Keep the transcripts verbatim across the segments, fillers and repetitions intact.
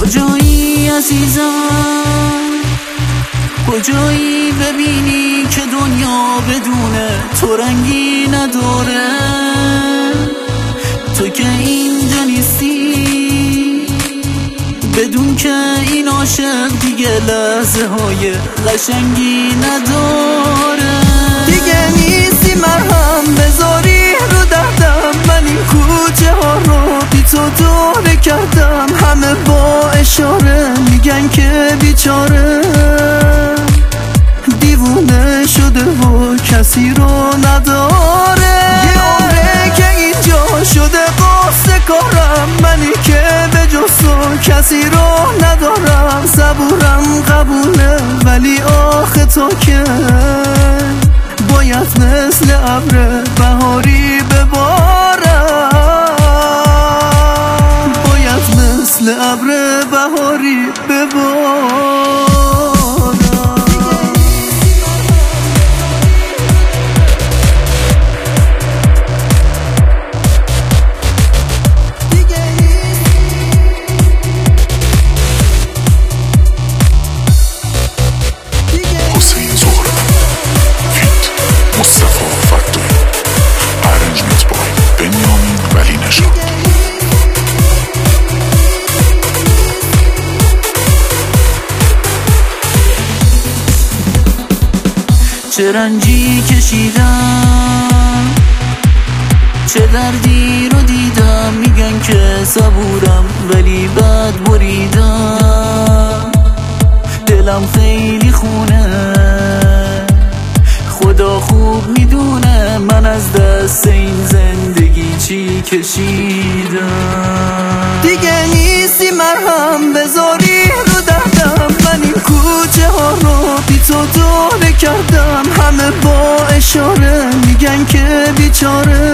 کجایی عزیزم، کجایی ببینی که دنیا بدون تو رنگی نداره. تو که اینجا نیستی بدون که این عاشق دیگه لحظه های قشنگی نداره. دیگه نیستی مرهم بذاری رو دردم، من این کوچه ها رو بی تو دوره کردم. همه با اشاره میگن که بیچاره دیوونه شده و کسی رو نداره. یه عمره که اینجا شده قصه کارم، منی که به جز تو کسی رو ندارم. صبورم قبوله ولی آخه تو که باید مثل ابر بهاری ببارم، باید مثل ابر بهاری ببارم. چه رنجی کشیدم، چه دردی رو دیدم. میگن که صبورم ولی بد بریدم. دلم خیلی خونه، خدا خوب میدونه من از دست این زندگی چی کشیدم. دیگه نیستی مرهم بذاری رو دردم، من این کوچه ها رو بی تو دوره کردم. همه با اشاره میگن که بیچاره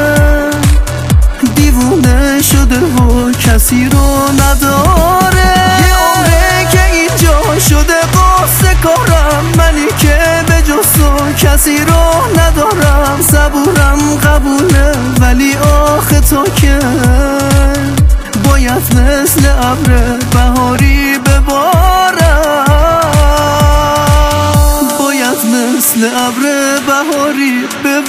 دیوونه شده و کسی رو نداره. یه عمره که اینجا شده قصه کارم، منی که به جز تو کسی رو ندارم. صبورم قبوله ولی آخه تو که باید مثل ابر بهاری ببارم، باید مثل ابر بهاری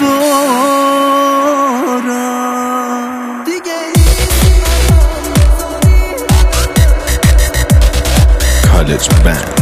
ببارم. College Band.